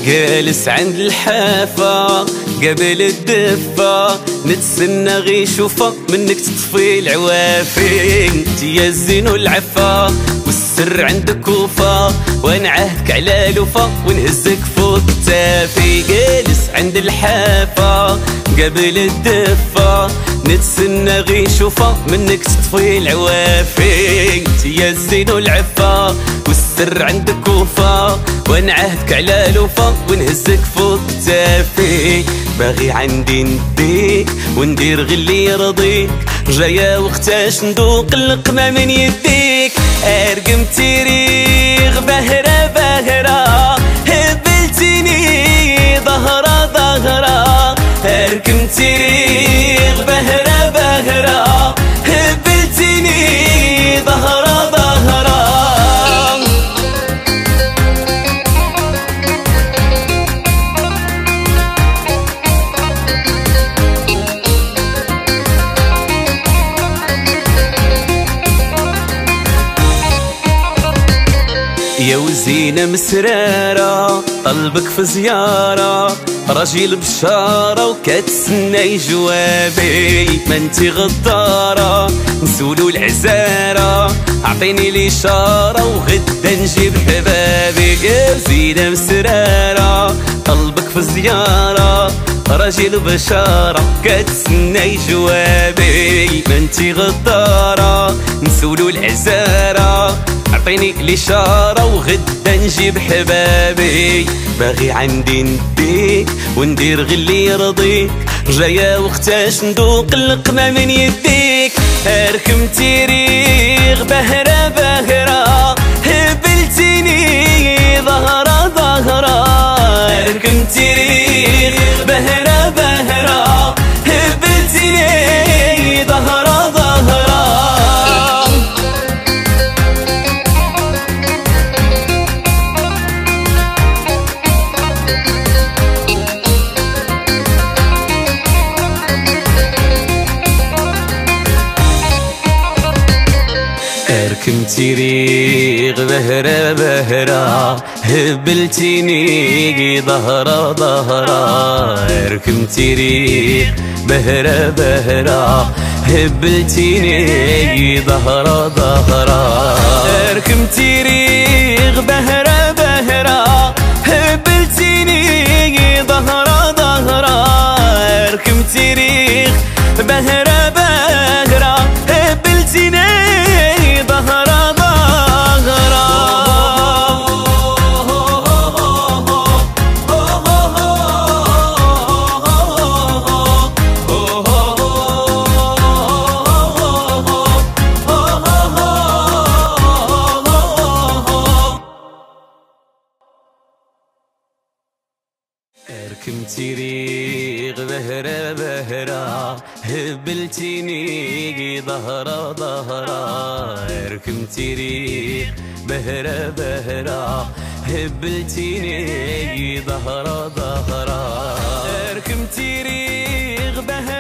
جالس عند الحافة قبل الدفة، نتسنى غي شوفة منك تطفي العوافي. انتي الزين والعفا والسر عندك وفا، ونعهدك على لوفا ونهزك فوق كتافي. جالس عند الحافة قبل الدفة، نتسنى غي شوفة منك تطفي العوافي. انتي الزين والعفا والسر عندك وفا، ونعهدك على لوفا ونهزك فوق كتافي. باغي عندي نديك وندير غير اللي يرضيك، جاية وقتاش ندوق اللقمة من يديك. ارقم تيريغ بهرة بهرة، هبلتيني ظهرة ظهرة. ارقم تيريغ بهرة بهرة، هبلتيني ظهرة ظهرة. يا وزينة مسرارة طلبك في زيارة، راجل بشارة وكتسنى جوابي. ما انتي غدارة نسولو العزارة، عطيني الإشارة وغدا نجيب حبابي. يا وزينة مسرارة طلبك في زيارة، راجل بشارة كتسنى جوابي. ما انتي غدارة نسولو العزارة، عطيني الإشارة وغدا نجيب حبابي. باغي عندي نديك وندير غير اللي يرضيك، جاية وقتاش ندوق اللقمة من يديك. اركم تيريغ بهرة بهرة، هبلتيني ظهرة ظهرة. اركم تيريغ بهرة بهرة، هبلتيني ظهرة ظهرة. اركم تيريغ بهرة بهرة، هبلتيني ظهرة ظهرة. اركم تيريغ بهرة بهرة، هبلتيني ظهرة ظهرة. اركم تيريغ بهرة بهرة، هبلتيني ظهرة ظهرة. اركم تيريغ بهرة بهرة، هبلتيني ظهرة ظهرة. اركم تيريغ بهرة بهرة، هبلتيني ظهرة ظهرة. اركم تيريغ بهرة بهرة، هبلتيني ظهرة ظهرة. اركم تيريغ بهرة